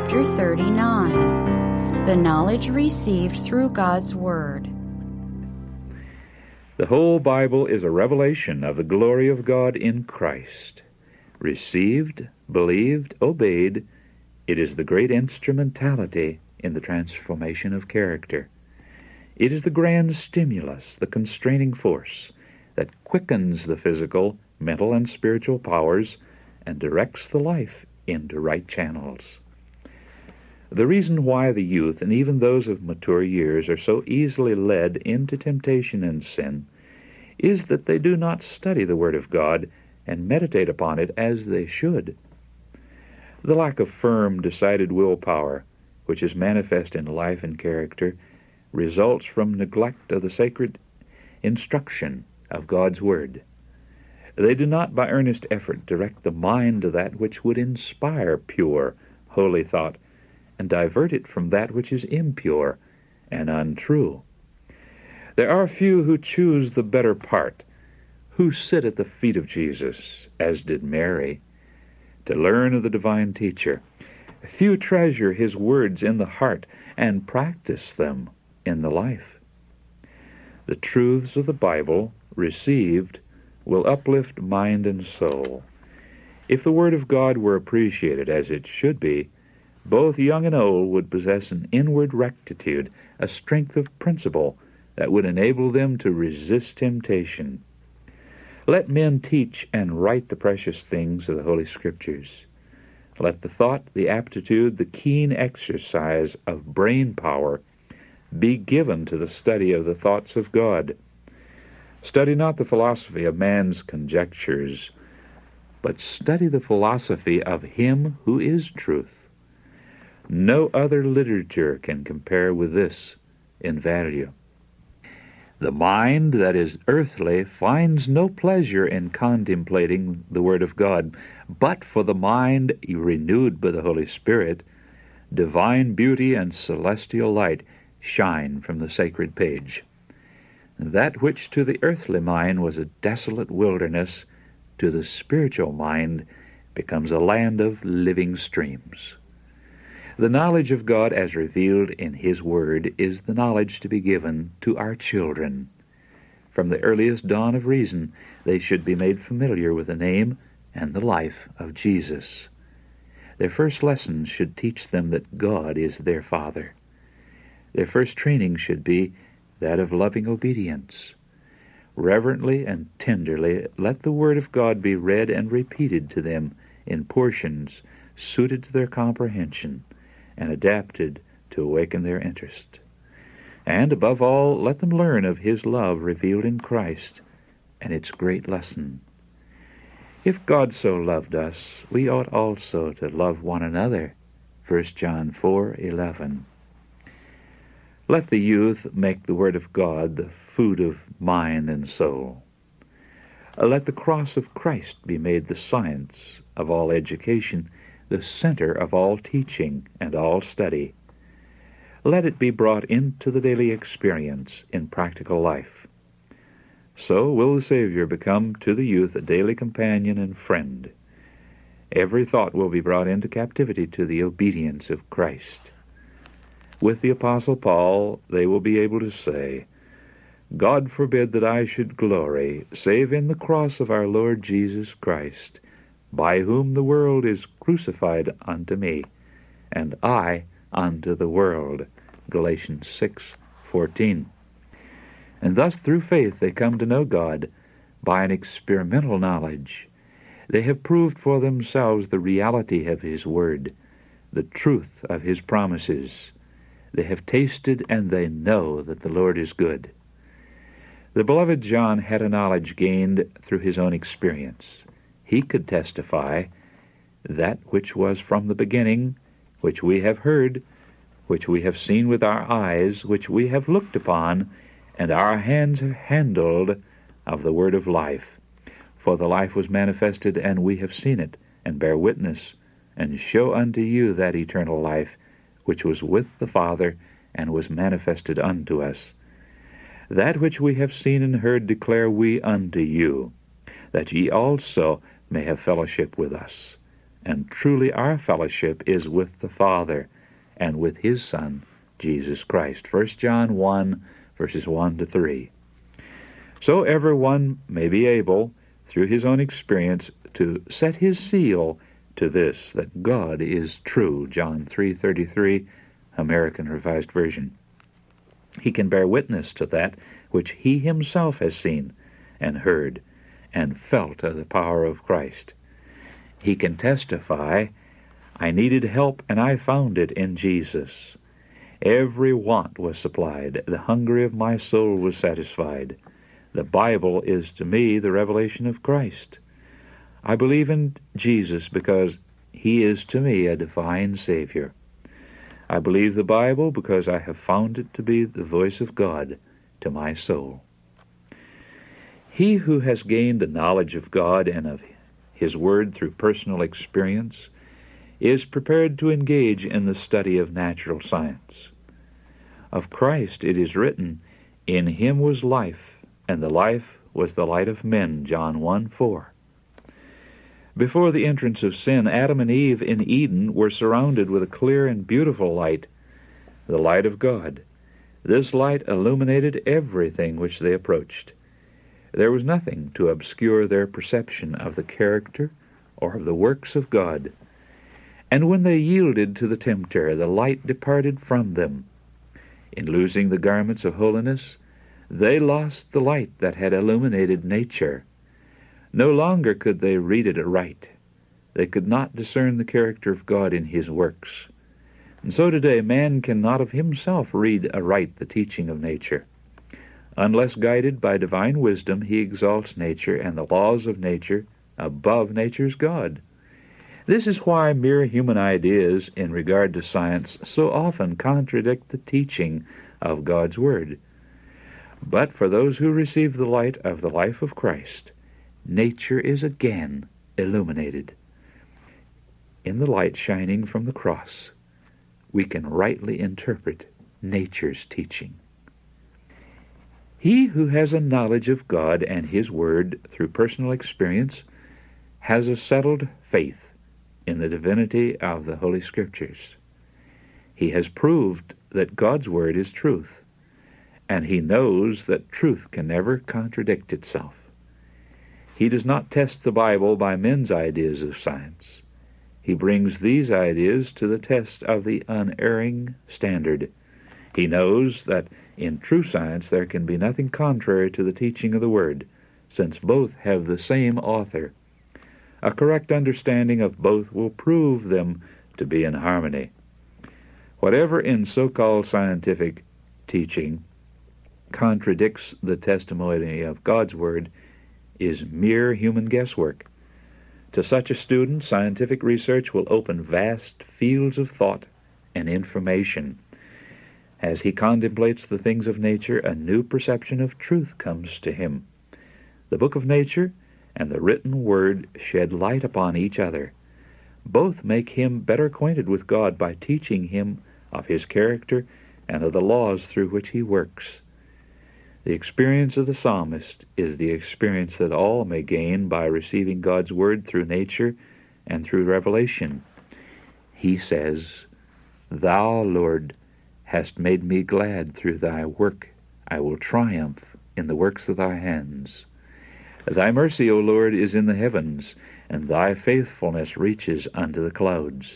Chapter 39. The knowledge received through God's Word. The whole Bible is a revelation of the glory of God in Christ. Received, believed, obeyed, it is the great instrumentality in the transformation of character. It is the grand stimulus, the constraining force, that quickens the physical, mental, and spiritual powers and directs the life into right channels. The reason why the youth, and even those of mature years, are so easily led into temptation and sin is that they do not study the Word of God and meditate upon it as they should. The lack of firm, decided willpower, which is manifest in life and character, results from neglect of the sacred instruction of God's Word. They do not by earnest effort direct the mind to that which would inspire pure, holy thought, and divert it from that which is impure and untrue. There are few who choose the better part, who sit at the feet of Jesus, as did Mary, to learn of the divine teacher. Few treasure his words in the heart and practice them in the life. The truths of the Bible, received, will uplift mind and soul. If the Word of God were appreciated as it should be, both young and old would possess an inward rectitude, a strength of principle that would enable them to resist temptation. Let men teach and write the precious things of the Holy Scriptures. Let the thought, the aptitude, the keen exercise of brain power be given to the study of the thoughts of God. Study not the philosophy of man's conjectures, but study the philosophy of Him who is truth. No other literature can compare with this in value. The mind that is earthly finds no pleasure in contemplating the Word of God, but for the mind renewed by the Holy Spirit, divine beauty and celestial light shine from the sacred page. That which to the earthly mind was a desolate wilderness, to the spiritual mind becomes a land of living streams. The knowledge of God as revealed in His Word is the knowledge to be given to our children. From the earliest dawn of reason, they should be made familiar with the name and the life of Jesus. Their first lessons should teach them that God is their Father. Their first training should be that of loving obedience. Reverently and tenderly let the Word of God be read and repeated to them in portions suited to their comprehension and adapted to awaken their interest. And above all, let them learn of His love revealed in Christ and its great lesson. If God so loved us, we ought also to love one another. 1 John 4:11. Let the youth make the Word of God the food of mind and soul. Let the cross of Christ be made the science of all education, the center of all teaching and all study. Let it be brought into the daily experience in practical life. So will the Savior become to the youth a daily companion and friend. Every thought will be brought into captivity to the obedience of Christ. With the Apostle Paul, they will be able to say, God forbid that I should glory, save in the cross of our Lord Jesus Christ, by whom the world is crucified unto me, and I unto the world. Galatians 6:14. And thus through faith they come to know God by an experimental knowledge. They have proved for themselves the reality of His Word, the truth of His promises. They have tasted and they know that the Lord is good. The beloved John had a knowledge gained through his own experience. He could testify that which was from the beginning, which we have heard, which we have seen with our eyes, which we have looked upon, and our hands have handled of the word of life. For the life was manifested, and we have seen it, and bear witness, and show unto you that eternal life, which was with the Father, and was manifested unto us. That which we have seen and heard declare we unto you, that ye also may have fellowship with us. and truly our fellowship is with the Father and with His Son, Jesus Christ. 1 John 1, verses 1 to 3. So everyone may be able, through his own experience, to set his seal to this, that God is true. John 3:33, American Revised Version. He can bear witness to that which he himself has seen and heard and felt of the power of Christ. He can testify, I needed help and I found it in Jesus. Every want was supplied. The hunger of my soul was satisfied. The Bible is to me the revelation of Christ. I believe in Jesus because He is to me a divine Savior. I believe the Bible because I have found it to be the voice of God to my soul. He who has gained the knowledge of God and of His Word through personal experience is prepared to engage in the study of natural science. Of Christ it is written, in Him was life, and the life was the light of men, John 1:4. Before the entrance of sin, Adam and Eve in Eden were surrounded with a clear and beautiful light, the light of God. This light illuminated everything which they approached. There was nothing to obscure their perception of the character or of the works of God. And when they yielded to the tempter, the light departed from them. In losing the garments of holiness, they lost the light that had illuminated nature. No longer could they read it aright. They could not discern the character of God in His works. And so today man cannot of himself read aright the teaching of nature. Unless guided by divine wisdom, he exalts nature and the laws of nature above nature's God. This is why mere human ideas in regard to science so often contradict the teaching of God's Word. But for those who receive the light of the life of Christ, nature is again illuminated. In the light shining from the cross, we can rightly interpret nature's teaching. He who has a knowledge of God and His Word through personal experience has a settled faith in the divinity of the Holy Scriptures. He has proved that God's Word is truth, and he knows that truth can never contradict itself. He does not test the Bible by men's ideas of science. He brings these ideas to the test of the unerring standard. He knows that in true science there can be nothing contrary to the teaching of the Word, since both have the same author. A correct understanding of both will prove them to be in harmony. Whatever in so-called scientific teaching contradicts the testimony of God's Word is mere human guesswork. To such a student, scientific research will open vast fields of thought and information. As he contemplates the things of nature, a new perception of truth comes to him. The book of nature and the written Word shed light upon each other. Both make him better acquainted with God by teaching him of His character and of the laws through which He works. The experience of the psalmist is the experience that all may gain by receiving God's Word through nature and through revelation. He says, Thou, Lord, hast made me glad through Thy work. I will triumph in the works of Thy hands. Thy mercy, O Lord, is in the heavens, and Thy faithfulness reaches unto the clouds.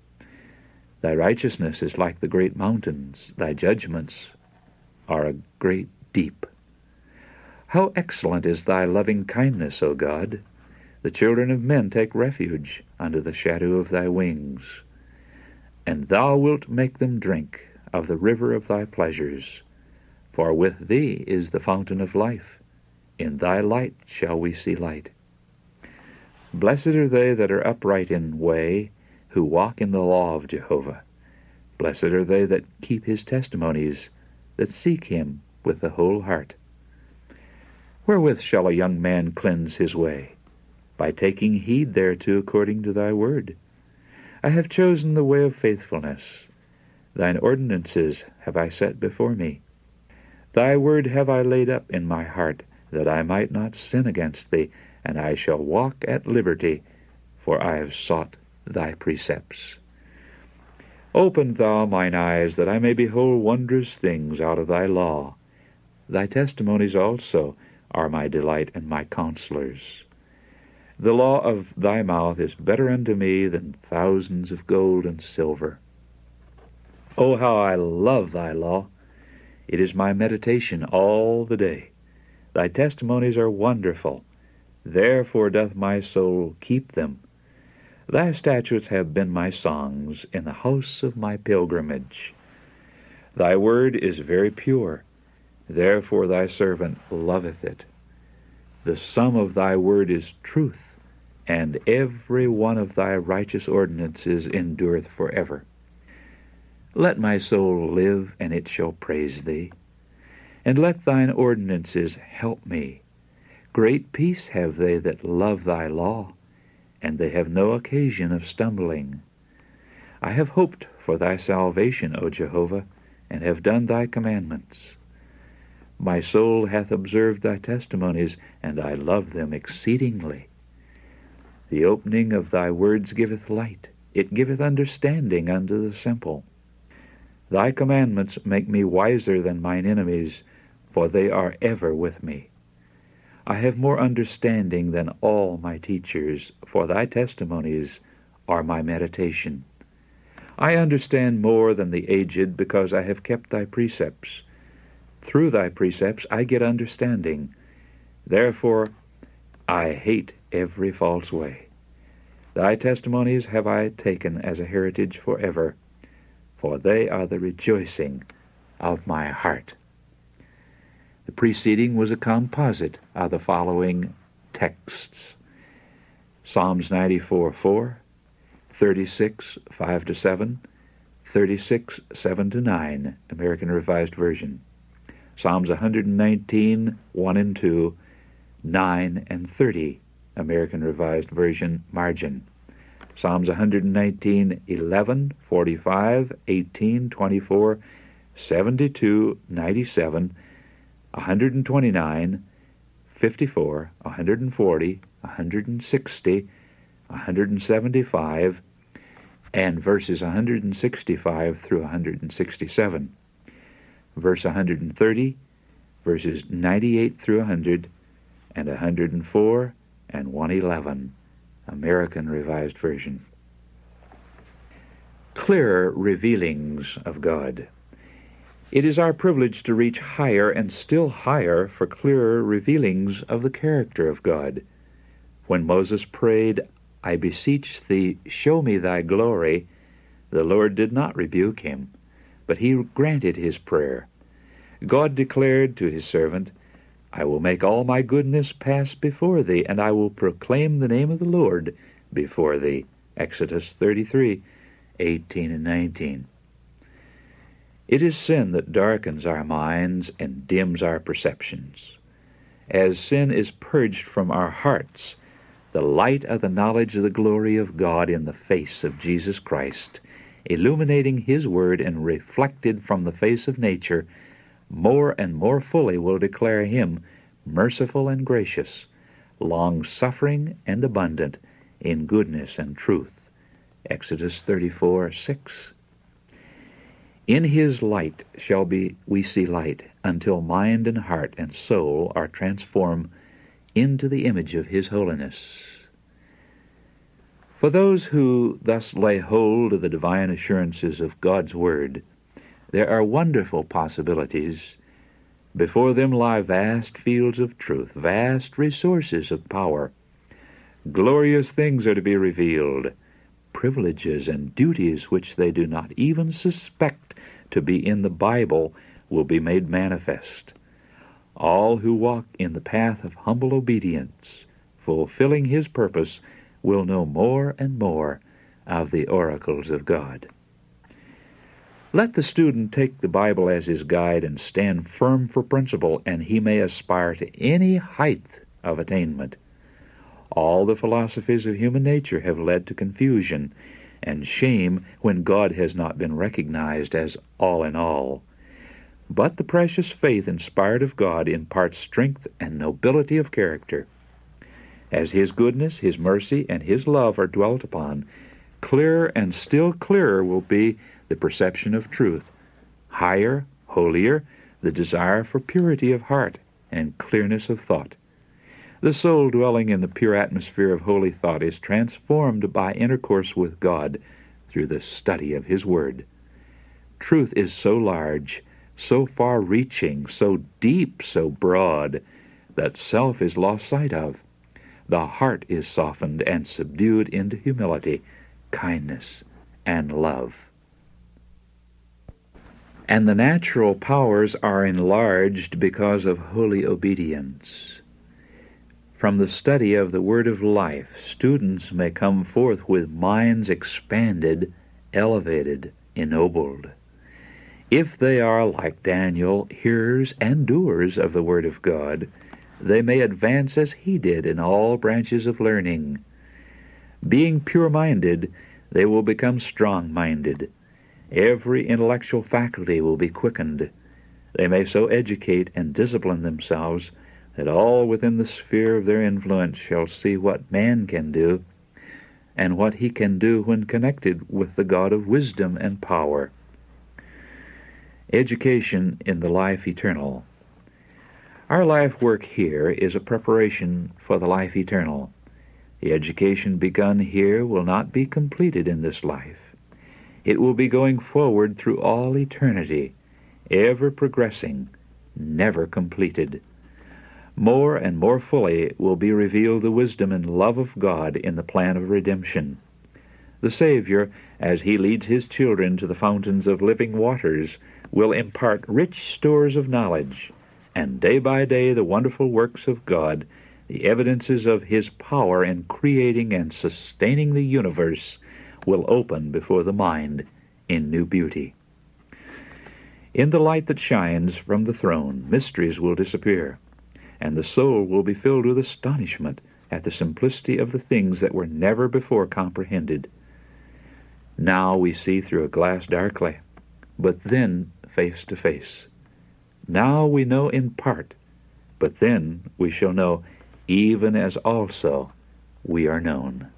Thy righteousness is like the great mountains. Thy judgments are a great deep. How excellent is Thy loving kindness, O God! The children of men take refuge under the shadow of Thy wings. And Thou wilt make them drink of the river of Thy pleasures. For with Thee is the fountain of life. In Thy light shall we see light. Blessed are they that are upright in way, who walk in the law of Jehovah. Blessed are they that keep His testimonies, that seek Him with the whole heart. Wherewith shall a young man cleanse his way? By taking heed thereto according to Thy word. I have chosen the way of faithfulness. Thine ordinances have I set before me. Thy word have I laid up in my heart, that I might not sin against Thee, and I shall walk at liberty, for I have sought thy precepts. Open thou mine eyes, that I may behold wondrous things out of thy law. Thy testimonies also are my delight and my counselors. The law of thy mouth is better unto me than thousands of gold and silver. O how I love thy law! It is my meditation all the day. Thy testimonies are wonderful. Therefore doth my soul keep them. Thy statutes have been my songs in the house of my pilgrimage. Thy word is very pure. Therefore thy servant loveth it. The sum of thy word is truth, and every one of thy righteous ordinances endureth forever. Let my soul live, and it shall praise thee. And let thine ordinances help me. Great peace have they that love thy law, and they have no occasion of stumbling. I have hoped for thy salvation, O Jehovah, and have done thy commandments. My soul hath observed thy testimonies, and I love them exceedingly. The opening of thy words giveth light. It giveth understanding unto the simple. Thy commandments make me wiser than mine enemies, for they are ever with me. I have more understanding than all my teachers, for thy testimonies are my meditation. I understand more than the aged, because I have kept thy precepts. Through thy precepts I get understanding. Therefore I hate every false way. Thy testimonies have I taken as a heritage forever, for they are the rejoicing of my heart. The preceding was a composite of the following texts: Psalms 94:4, 36, 5-7, 36, 7-9, American Revised Version. Psalms 119, 1 and 2, 9 and 30, American Revised Version, margin. Psalms 119, 11, 45, 18, 24, 72, 97, 129, 54, 140, 160, 175, and verses 165 through 167. Verse 130, verses 98 through 100, and 104 and 111, American Revised Version. Clearer revealings of God. It is our privilege to reach higher and still higher for clearer revealings of the character of God. When Moses prayed, "I beseech thee, show me thy glory," the Lord did not rebuke him, but he granted his prayer. God declared to his servant, "I will make all my goodness pass before thee, and I will proclaim the name of the Lord before thee." Exodus 33, 18 and 19. It is sin that darkens our minds and dims our perceptions. As sin is purged from our hearts, the light of the knowledge of the glory of God in the face of Jesus Christ, illuminating his word and reflected from the face of nature, more and more fully will declare him merciful and gracious, long-suffering and abundant in goodness and truth. Exodus 34:6. In his light shall we see light, until mind and heart and soul are transformed into the image of his holiness. For those who thus lay hold of the divine assurances of God's Word, there are wonderful possibilities. Before them lie vast fields of truth, vast resources of power. Glorious things are to be revealed, privileges and duties which they do not even suspect to be in the Bible will be made manifest. All who walk in the path of humble obedience, fulfilling his purpose, will know more and more of the oracles of God. Let the student take the Bible as his guide and stand firm for principle, and he may aspire to any height of attainment. All the philosophies of human nature have led to confusion and shame when God has not been recognized as all in all. But the precious faith inspired of God imparts strength and nobility of character. As his goodness, his mercy, and his love are dwelt upon, Clearer and still clearer will be the perception of truth. Higher, holier, the desire for purity of heart and clearness of thought. The soul dwelling in the pure atmosphere of holy thought is transformed by intercourse with God through the study of His Word. Truth is so large, so far-reaching, so deep, so broad, that self is lost sight of. The heart is softened and subdued into humility, kindness, and love. And the natural powers are enlarged because of holy obedience. From the study of the Word of Life, students may come forth with minds expanded, elevated, ennobled. If they are, like Daniel, hearers and doers of the Word of God, they may advance as he did in all branches of learning. Being pure-minded, they will become strong-minded. Every intellectual faculty will be quickened. They may so educate and discipline themselves that all within the sphere of their influence shall see what man can do, and what he can do when connected with the God of wisdom and power. Education in the life eternal. Our life work here is a preparation for the life eternal. The education begun here will not be completed in this life. It will be going forward through all eternity, ever progressing, never completed. More and more fully will be revealed the wisdom and love of God in the plan of redemption. The Savior, as He leads His children to the fountains of living waters, will impart rich stores of knowledge, and day by day the wonderful works of God, the evidences of His power in creating and sustaining the universe, will open before the mind in new beauty. In the light that shines from the throne, mysteries will disappear, and the soul will be filled with astonishment at the simplicity of the things that were never before comprehended. Now we see through a glass darkly, but then face to face. Now we know in part, but then we shall know even as also we are known.